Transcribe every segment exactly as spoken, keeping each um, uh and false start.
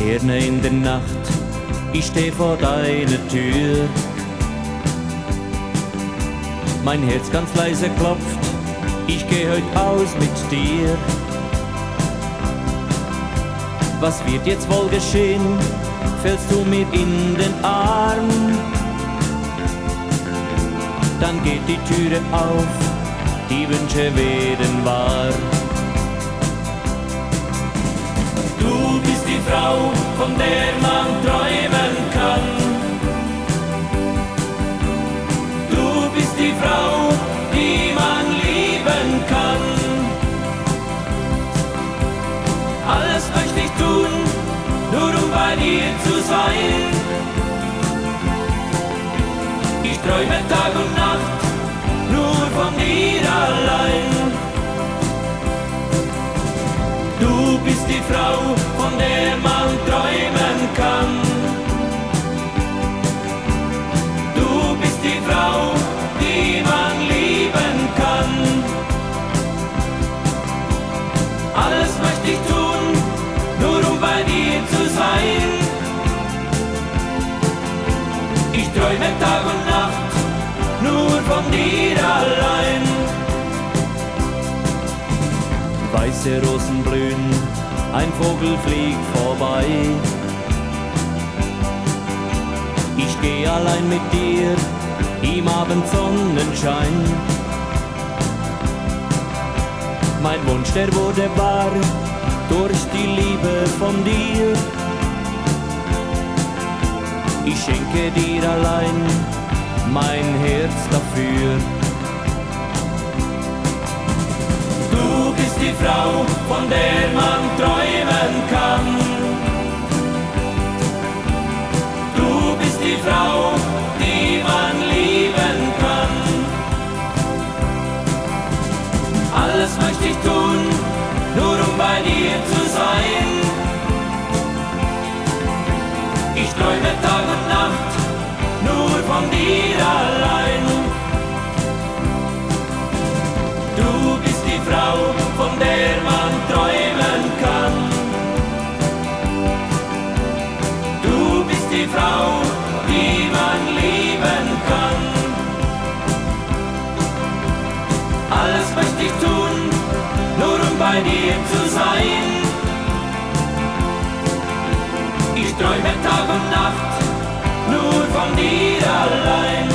Sterne in der Nacht, ich steh vor deiner Tür. Mein Herz ganz leise klopft, ich geh heut aus mit dir. Was wird jetzt wohl geschehen? Fällst du mir in den Arm? Dann geht die Türe auf, die Wünsche werden wahr. Du bist die Frau, von der man träumen kann. Du bist die Frau, die man lieben kann. Alles möchte ich tun, nur um bei dir zu sein. Ich träume Tag und Nacht, nur von dir allein. Du bist die Frau, von der man träumen kann. Du bist die Frau, die man lieben kann. Alles möchte ich tun, nur um bei dir zu sein. Ich träume Tag und Nacht, nur von dir allein. Weiße Rosen blühen, ein Vogel fliegt vorbei. Ich geh allein mit dir im Abendsonnenschein. Mein Wunsch, der wurde wahr durch die Liebe von dir. Ich schenke dir allein mein Herz dafür. Du bist die Frau, von der man träumen kann. Du bist die Frau, die man lieben kann. Alles möchte ich tun, nur um bei dir zu sein. Ich träume Tag und Nacht, nur von dir allein. Du bist die Frau, von der man träumen kann. Du bist die Frau, die man lieben kann. Alles möchte ich tun, nur um bei dir zu sein. Ich träume Tag und Nacht, nur von dir allein.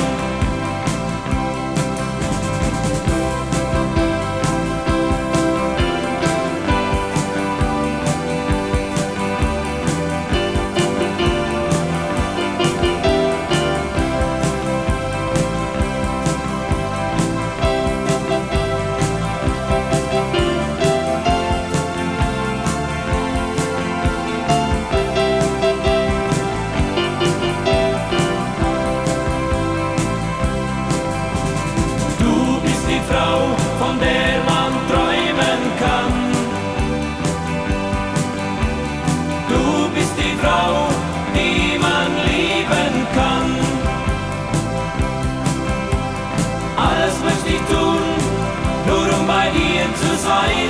Von der man träumen kann. Du bist die Frau, die man lieben kann. Alles möchte ich tun, nur um bei dir zu sein.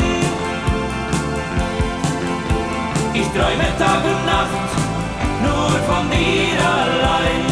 Ich träume Tag und Nacht, nur von dir allein.